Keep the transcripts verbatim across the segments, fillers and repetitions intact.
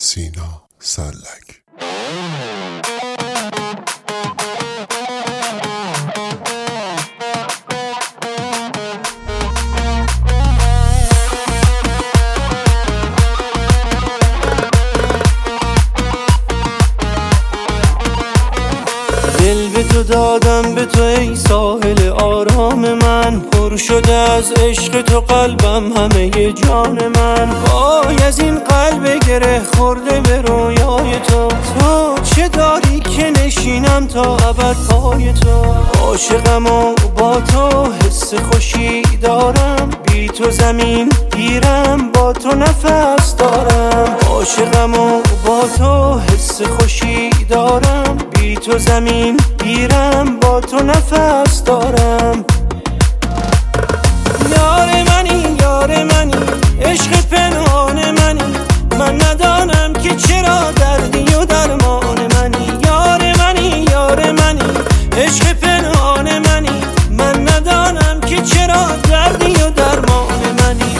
سینا سلک. دل به تو دادم، به تو ای ساحل آرام من، پر شده از عشق تو قلبم، همه جان من. وای از این قلب گره خورده به رویای تو، تو چه داری که نشینم تا ابد پای تو. عاشقم و با تو حس خوشی دارم، بی تو زمین گیرم، با تو نفس دارم. عاشقم و با تو حس خوشی دارم، بی تو زمین گیرم، با تو نفس دارم. یار منی یار منی، عشق پنهان منی، من ندانم که چرا دردی و درمان منی. یار منی یار منی، عشق پنهان منی، من ندانم که چرا دردی و درمان منی.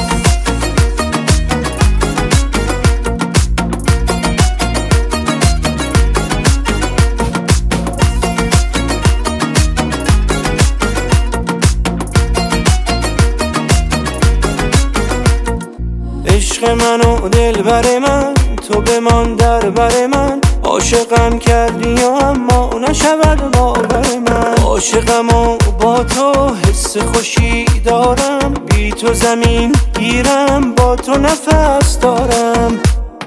عشق من و دل بر من، تو بمان در بر من. عاشقم کردی و اما نشود باور من. عاشقم و با تو حس خوشی دارم، بی تو زمین گیرم، با تو نفس دارم.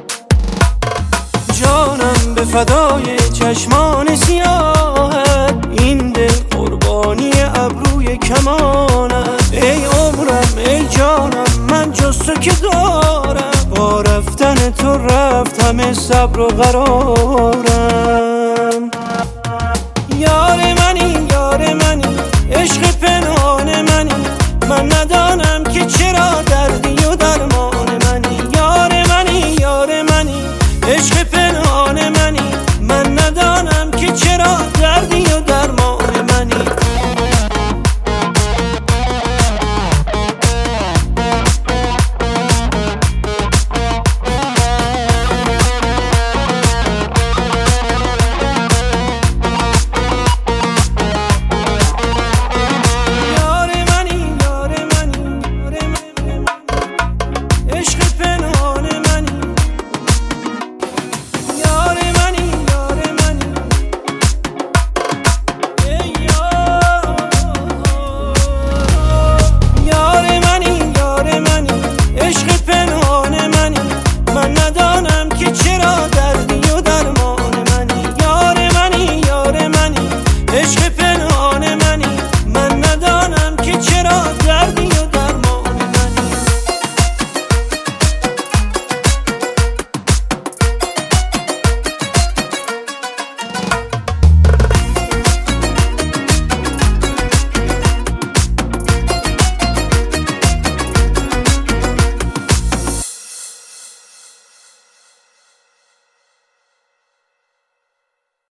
جانم به فدای چشمان سیاهت، این دل قربانی ابروی کمانت. ای عمرم ای جانم، من جز تو که دارم، با رفتن تو رفت همه صبر و قرارم.